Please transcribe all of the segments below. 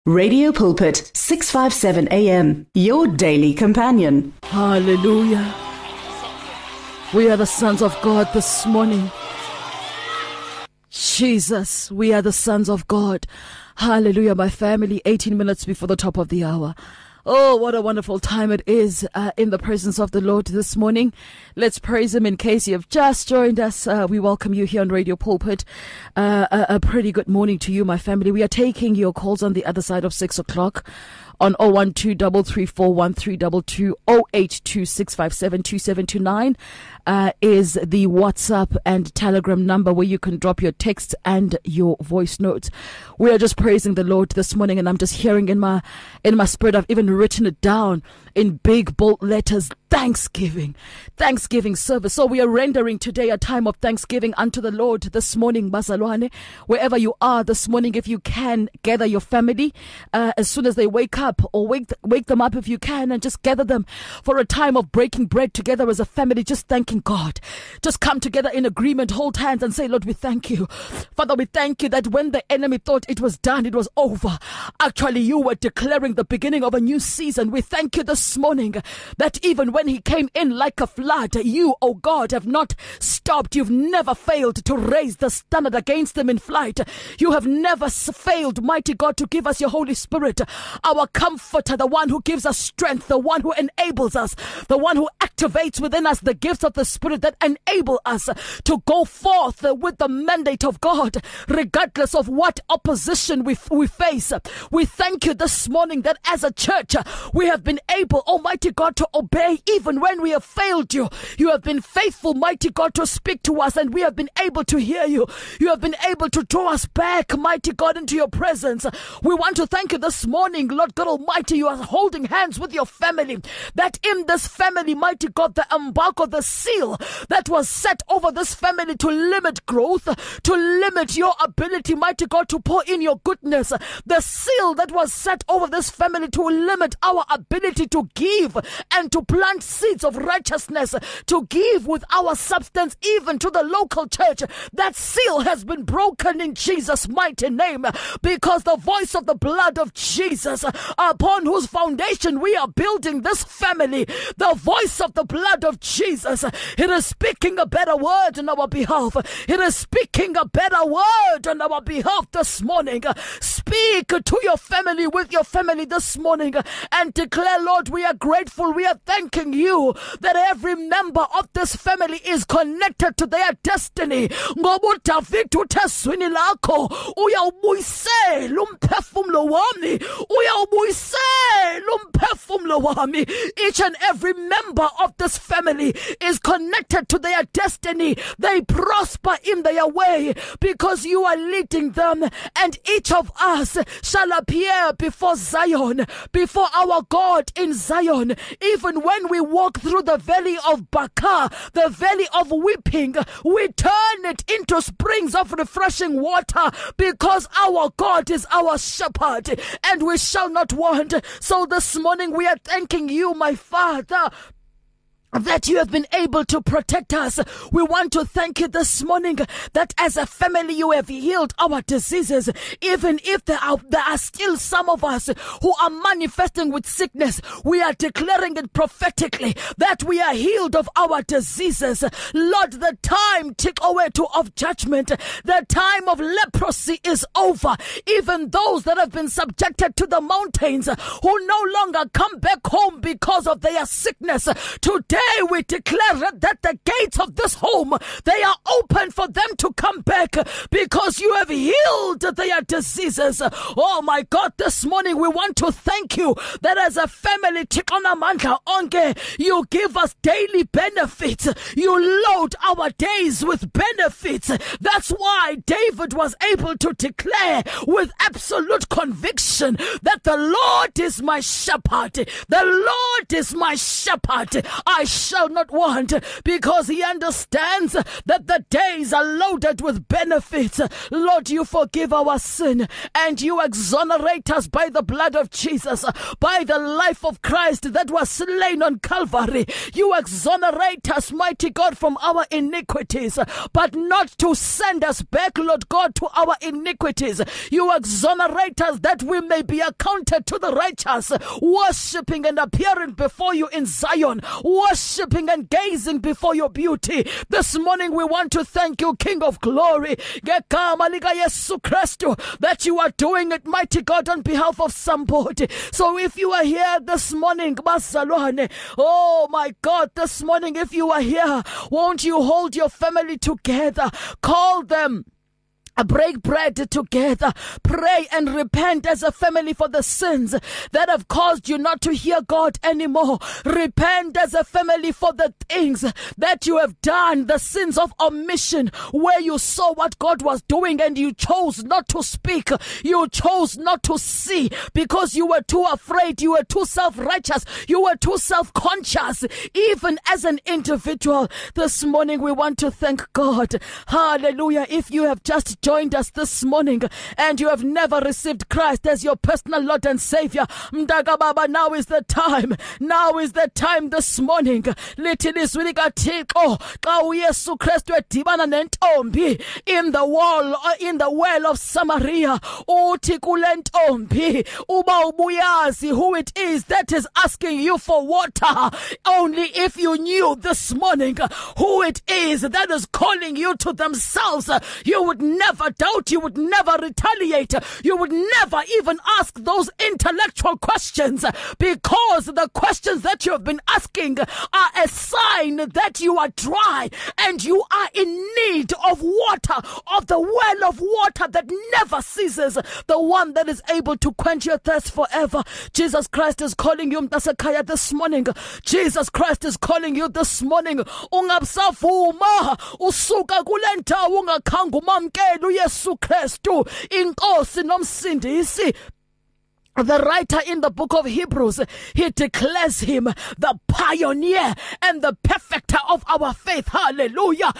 Radio Pulpit, 657 AM, your daily companion. Hallelujah. We are the sons of God this morning. Jesus, we are the sons of God. Hallelujah, my family, 18 minutes before the top of the hour. Oh, what a wonderful time it is in the presence of the Lord this morning. Let's praise Him. In case you have just joined us, we welcome you here on Radio Pulpit. A pretty good morning to you, my family. We are taking your calls on the other side of 6 o'clock on 012-334-1322, 082-657-2729 is the WhatsApp and Telegram number where you can drop your text and your voice notes. We are just praising the Lord this morning, and I'm just hearing in my spirit, I've even written it down in big bold letters, Thanksgiving service. So we are rendering today a time of thanksgiving unto the Lord this morning, Bazalwane. Wherever you are this morning, if you can, gather your family as soon as they wake up, or wake them up if you can, and just gather them for a time of breaking bread together as a family, just thanking God. Just come together in agreement, hold hands and say, Lord, we thank you. Father, we thank you that when the enemy thought it was done, it was over. Actually, you were declaring the beginning of a new season. We thank you this morning that even when he came in like a flood, you, oh God, have not stopped. You've never failed to raise the standard against them in flight. You have never failed, mighty God, to give us your Holy Spirit, our comforter, the one who gives us strength, the one who enables us, the one who activates within us the gifts of the Spirit that enable us to go forth with the mandate of God, regardless of what opposition we face. We thank you this morning that as a church, we have been able, Almighty God, to obey even when we have failed you. You have been faithful, mighty God, to speak to us, and we have been able to hear you. You have been able to draw us back, mighty God, into your presence. We want to thank you this morning, Lord God Almighty. You are holding hands with your family, that in this family, mighty God, the embargo, the seal that was set over this family to limit growth, to limit your ability, mighty God, to pour in your goodness, the seal that was set over this family to limit our ability to give and to plant seeds of righteousness, to give with our substance even to the local church, that seal has been broken in Jesus' mighty name, because the voice of the blood of Jesus, upon whose foundation we are building this family, the voice of the blood of Jesus, it is speaking a better word on our behalf. It is speaking a better word on our behalf this morning. Speak to your family, with your family this morning, and declare, Lord, we are grateful. We are thanking you that every member of this family is connected to their destiny. Ngobudavithu uthezwini lakho uyawubuyisela umphefumulo wami, uyawubuyisela umphefumulo wami. Each and every member of this family is connected to their destiny. They prosper in their way because you are leading them, and each of us shall appear before Zion, before our God in Zion. Even when we walk through the valley of Baca, the valley of weeping, we turn it into springs of refreshing water, because our God is our shepherd and we shall not want. So this morning we are thanking you, my Father, that you have been able to protect us. We want to thank you this morning that as a family you have healed our diseases, even if there are still some of us who are manifesting with sickness. We are declaring it prophetically that we are healed of our diseases. Lord, the time of judgment, the time of leprosy is over. Even those that have been subjected to the mountains, who no longer come back home because of their sickness, today we declare that the gates of this home, they are open for them to come back, because you have healed their diseases. Oh my God, this morning we want to thank you that as a family, you give us daily benefits. You load our days with benefits. That's why David was able to declare with absolute conviction that the Lord is my shepherd. The Lord is my shepherd. I shall not want, because he understands that the days are loaded with benefits. Lord, you forgive our sin and you exonerate us by the blood of Jesus, by the life of Christ that was slain on Calvary. You exonerate us, mighty God, from our iniquities, but not to send us back, Lord God, to our iniquities. You exonerate us that we may be accounted to the righteous, worshipping and appearing before you in Zion, worshipping and gazing before your beauty. This morning we want to thank you, King of Glory, that you are doing it, mighty God, on behalf of somebody. So if you are here this morning, oh my God, this morning, if you are here, won't you hold your family together, call them, break bread together, pray and repent as a family for the sins that have caused you not to hear God anymore. Repent as a family for the things that you have done, the sins of omission, where you saw what God was doing and you chose not to speak, you chose not to see, because you were too afraid, you were too self-righteous, you were too self-conscious, even as an individual. This morning we want to thank God. Hallelujah. If you have just joined us this morning and you have never received Christ as your personal Lord and Savior, Mdaga Baba, now is the time. Now is the time this morning. Little is really gatiko ka uYesu Kristu edibana nentombi in the well of Samaria. Uthi kule ntombi uba ubuyazi who it is that is asking you for water. Only if you knew this morning who it is that is calling you to themselves, you would never doubt, you would never retaliate, you would never even ask those intellectual questions, because the questions that you have been asking are a sign that you are dry and you are in need of water, of the well of water that never ceases, the one that is able to quench your thirst forever. Jesus Christ is calling you, Mtasakaya, this morning. Jesus Christ is calling you this morning. Ungabsavuma usuka kule ndawo ungakhange umamkele uYesu Kristu inkosi nomsindisi. The writer in the book of Hebrews, he declares him the pioneer and the perfecter of our faith. Hallelujah.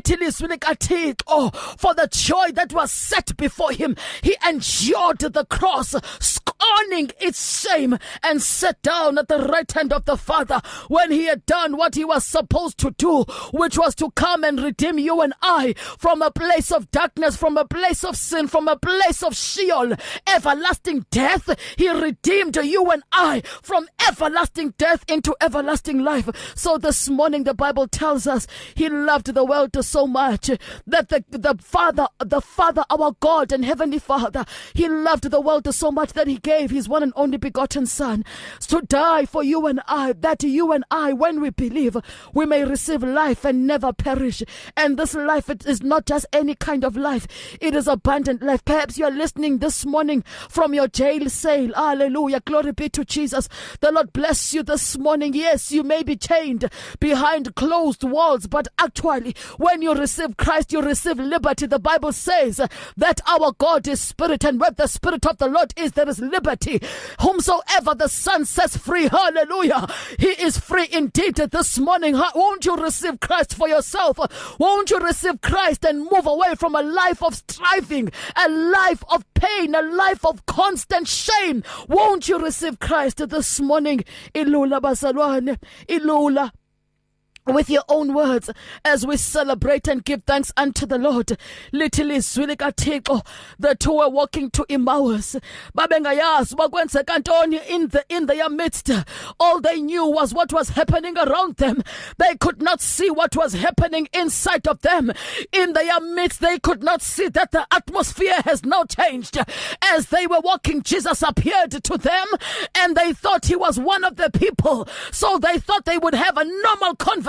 Oh, for the joy that was set before him, he endured the cross, scorning its shame, and sat down at the right hand of the Father. When he had done what he was supposed to do, which was to come and redeem you and I from a place of darkness, from a place of sin, from a place of Sheol, everlasting death, he redeemed you and I from everlasting death into everlasting life. So this morning the Bible tells us he loved the world so much that the Father, our God and Heavenly Father, he loved the world so much that he gave his one and only begotten Son to die for you and I, that you and I, when we believe, we may receive life and never perish. And this life, it is not just any kind of life, it is abundant life. Perhaps you are listening this morning from your jail cell. Hallelujah. Glory be to Jesus. The Lord bless you this morning. Yes, you may be chained behind closed walls, but actually, when you receive Christ, you receive liberty. The Bible says that our God is spirit, and where the Spirit of the Lord is, there is liberty. Whomsoever the Son sets free, hallelujah, he is free indeed this morning. Won't you receive Christ for yourself? Won't you receive Christ and move away from a life of striving, a life of pain, a life of constant shame? Won't you receive Christ this morning? Ilula bazalwane, ilula. With your own words, as we celebrate and give thanks unto the Lord. Little izwi likaThixo, the two were walking to Emmaus. Babengayazi bakwenzeka ntoni in their midst. All they knew was what was happening around them. They could not see what was happening inside of them. In their midst, they could not see that the atmosphere has now changed. As they were walking, Jesus appeared to them, and they thought he was one of the people. So they thought they would have a normal conversation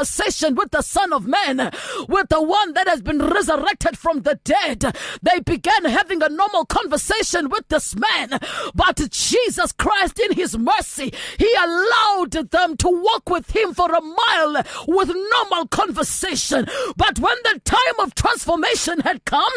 conversation with the Son of Man, with the one that has been resurrected from the dead. They began having a normal conversation with this man, but Jesus Christ, in his mercy, he allowed them to walk with him for a mile with normal conversation. But when the time of transformation had come,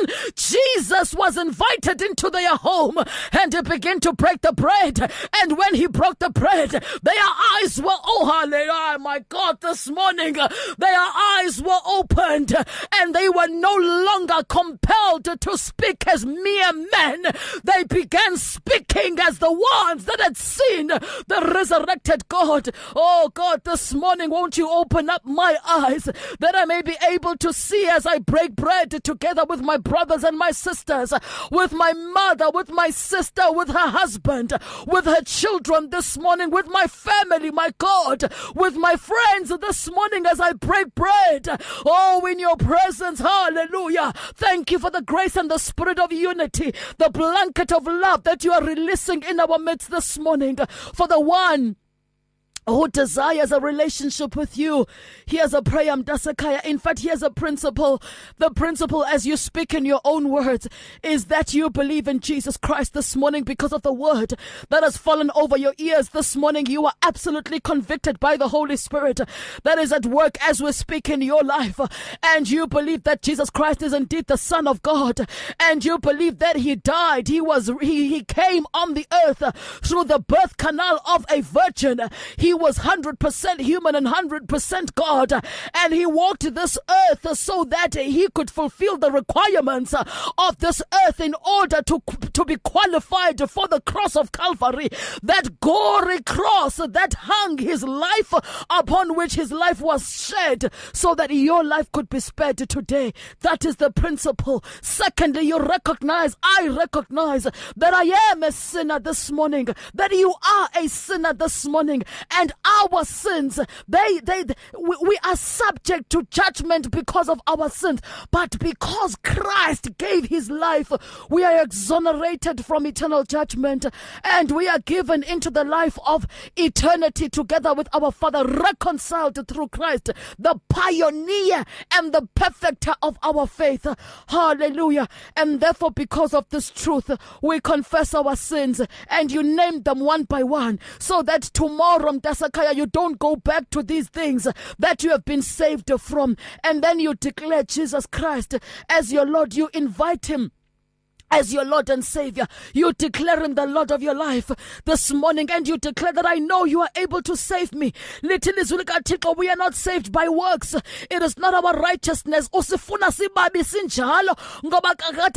Jesus was invited into their home, and he began to break the bread. And when he broke the bread, their eyes were, oh hallelujah, my God, this morning, their eyes were opened, and they were no longer compelled to speak as mere men. They began speaking as the ones that had seen the resurrected God. Oh God, this morning, won't you open up my eyes that I may be able to see as I break bread together with my brothers and my sisters, with my mother, with my sister, with her husband, with her children this morning, with my family, my God, with my friends this morning as I break bread. Oh, in your presence, hallelujah. Thank you for the grace and the spirit of unity, the blanket of love that you are releasing in our midst this morning. For the one who desires a relationship with you, here's a prayer, Mdasekhaya. In fact, here's a principle. The principle, as you speak in your own words, is that you believe in Jesus Christ this morning because of the word that has fallen over your ears this morning. You are absolutely convicted by the Holy Spirit that is at work as we speak in your life. And you believe that Jesus Christ is indeed the Son of God. And you believe that he died. He came on the earth through the birth canal of a virgin. He was 100% human and 100% God, and he walked this earth so that he could fulfill the requirements of this earth in order to be qualified for the cross of Calvary, that gory cross that hung his life, upon which his life was shed so that your life could be spared today. That is the principle. Secondly, I recognize that I am a sinner this morning, that you are a sinner this morning, and our sins, we are subject to judgment because of our sins. But because Christ gave his life, we are exonerated from eternal judgment, and we are given into the life of eternity together with our Father, reconciled through Christ, the pioneer and the perfecter of our faith. Hallelujah. And therefore, because of this truth, we confess our sins, and you name them one by one, so that tomorrow, Mdasekhaya, you don't go back to these things that you have been saved from. And then you declare Jesus Christ as your Lord. You invite him as your Lord and Savior. You declare him the Lord of your life this morning, and you declare that I know you are able to save me. Little izwi likaThixo, we are not saved by works. It is not our righteousness. Usifuna sibabi sinjalo ngoba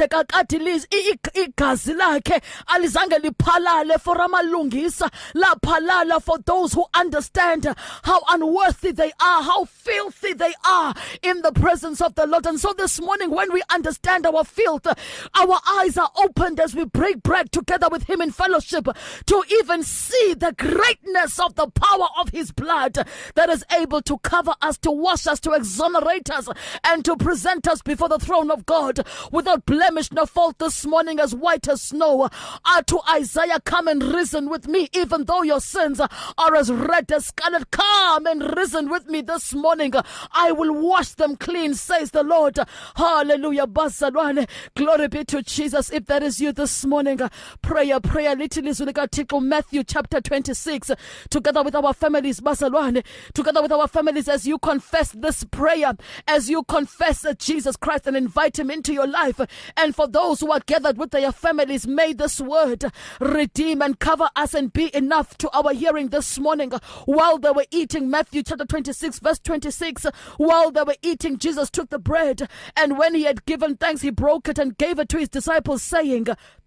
kakade igazi lakhe alizange liphalale for amalungisa, laphalala for those who understand how unworthy they are, how filthy they are in the presence of the Lord. And so this morning, when we understand our filth, our eyes are opened as we break bread together with him in fellowship, to even see the greatness of the power of his blood that is able to cover us, to wash us, to exonerate us, and to present us before the throne of God without blemish nor fault this morning, as white as snow. To Isaiah, come and reason with me, even though your sins are as red as scarlet. Come and reason with me this morning. I will wash them clean, says the Lord. Hallelujah. Bazalwane. Glory be to Jesus. If that is you this morning, prayer, little is Matthew chapter 26, together with our families, Bazalwane, together with our families, as you confess this prayer, as you confess Jesus Christ and invite him into your life. And for those who are gathered with their families, may this word redeem and cover us and be enough to our hearing this morning. While they were eating, Matthew chapter 26 verse 26, while they were eating, Jesus took the bread, and when he had given thanks, he broke it and gave it to his disciples, saying,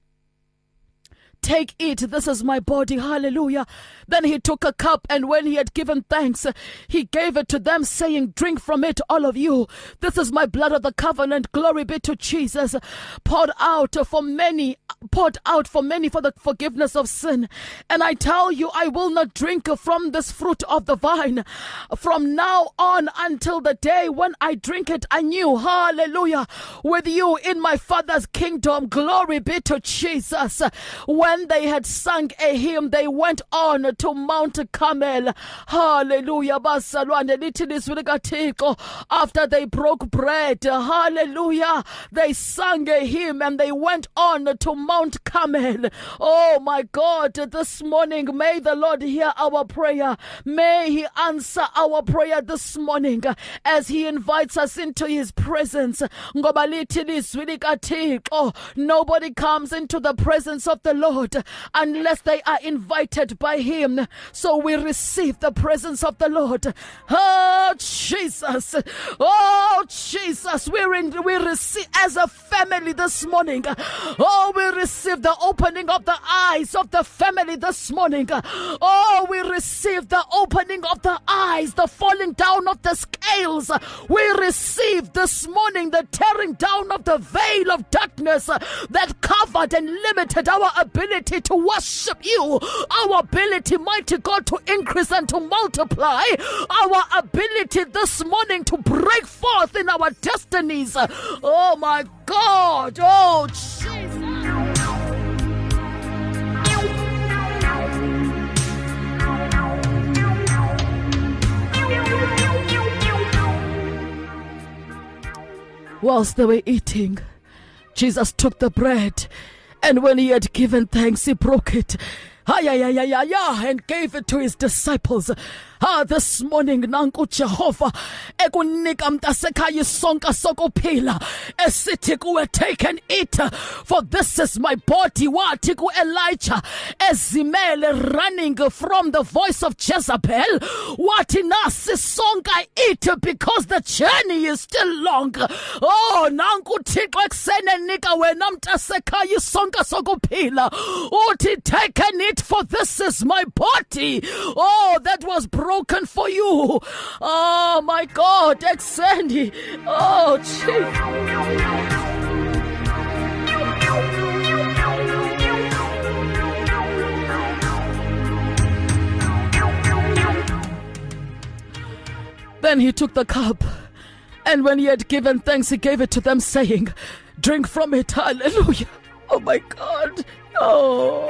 "Take, eat, this is my body." Hallelujah. Then he took a cup, and when he had given thanks, he gave it to them, saying, "Drink from it, all of you. This is my blood of the covenant." Glory be to Jesus. Poured out for many for the forgiveness of sin. And I tell you, I will not drink from this fruit of the vine from now on until the day when I drink it anew. Hallelujah. With you in my Father's kingdom. Glory be to Jesus. When when they had sung a hymn, they went on to Mount Carmel. Hallelujah. Bazalwane lithi lizwi likaThixo, after they broke bread, hallelujah, they sang a hymn and they went on to Mount Carmel. Oh my God, this morning, may the Lord hear our prayer. May He answer our prayer this morning as He invites us into His presence. Ngoba lithi lizwi likaThixo, nobody comes into the presence of the Lord unless they are invited by Him. So we receive the presence of the Lord. Oh Jesus, oh Jesus, we receive as a family this morning. Oh, we receive the opening of the eyes of the family this morning. Oh, we receive the opening of the eyes, the falling down of the scales. We receive this morning the tearing down of the veil of darkness that covered and limited our ability to worship You, our ability, mighty God, to increase and to multiply, our ability this morning to break forth in our destinies. Oh my God, oh Jesus. Whilst they were eating, Jesus took the bread, and when He had given thanks, He broke it. And gave it to His disciples. This morning, nanku Jehovah, ekunika mtasekhaya isonka sokuphila, esithi kuwe, take and eat, for this is my body. Wathi ku Elijah, ezimele running from the voice of Jezebel, wathi nasi sonka, eat, because the journey is still long. Oh, nanku Thixo ekuseni nika wena mtasekhaya isonka sokuphila, uthi take and eat, for this is my body. Oh, that was broken for you. Oh my God, Exendi. Oh Jesus. Then He took the cup, and when He had given thanks, He gave it to them, saying, drink from it. Hallelujah. Oh my God. Oh.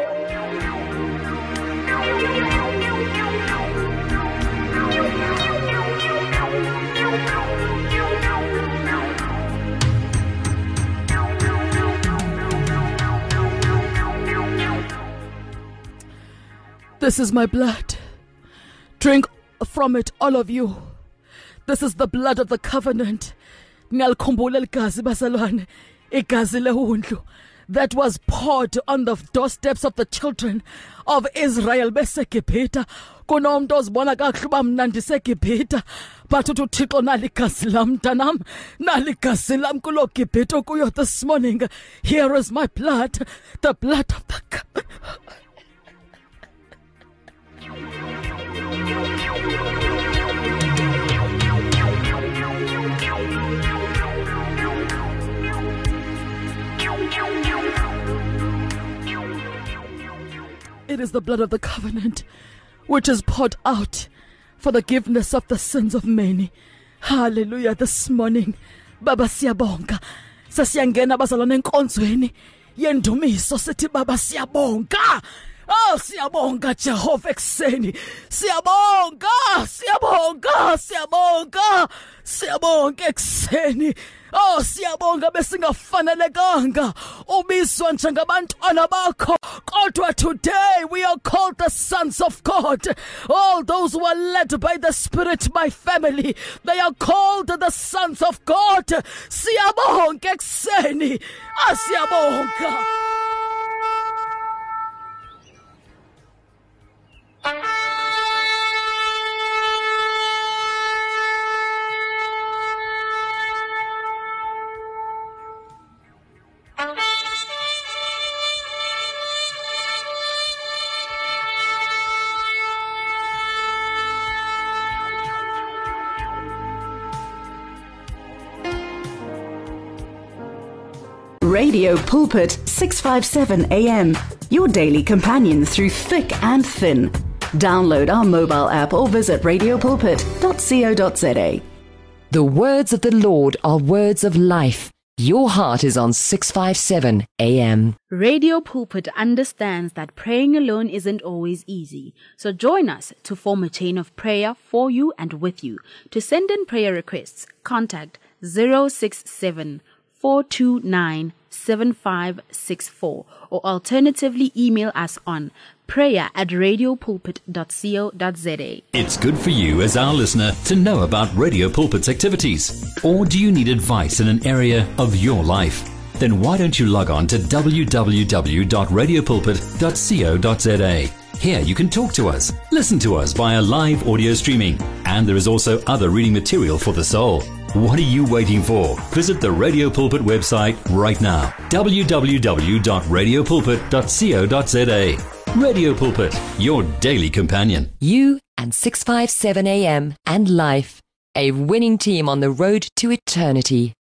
This is my blood. Drink from it, all of you. This is the blood of the covenant. Ngiyalikhumbula igazi bazalwane, igazi lehundlu that was poured on the doorsteps of the children of Israel beseGibhita. Kunomntu ozibona kakuhle uba mna ndiseGibhita, but uthi uThixo naligazi lam mntanam, naligazi lam kulo Gibhita kuyo this morning. Here is my blood, the blood of the covenant. It is the blood of the covenant which is poured out for the forgiveness of the sins of many. Hallelujah. This morning, Baba siyabonga. Sasiyangena bazalwane enkonzweni yendumiso sithi Baba siyabonga. Oh, siyabonga Jehovah ekuseni. Siyabonga, siyabonga, siyabonga, siyabonga ekuseni. Oh, siyabonga besingafanelekanga ubizwa njengabantwana bakho, kodwa today we are called the sons of God. All those who are led by the Spirit, my family, they are called the sons of God. Siyabonga ekuseni. Siyabonga. Radio Pulpit 657 AM, your daily companion through thick and thin. Download our mobile app or visit radiopulpit.co.za. The words of the Lord are words of life. Your heart is on 657 AM. Radio Pulpit understands that praying alone isn't always easy. So join us to form a chain of prayer for you and with you. To send in prayer requests, contact 067 429 7564 or alternatively email us on prayer@radiopulpit.co.za. It's good for you as our listener to know about Radio Pulpit's activities. Or do you need advice in an area of your life? Then why don't you log on to www.radiopulpit.co.za. Here you can talk to us, listen to us via live audio streaming, and there is also other reading material for the soul. What are you waiting for? Visit the Radio Pulpit website right now, www.radiopulpit.co.za. Radio Pulpit, your daily companion. You and 657 AM and Life, a winning team on the road to eternity.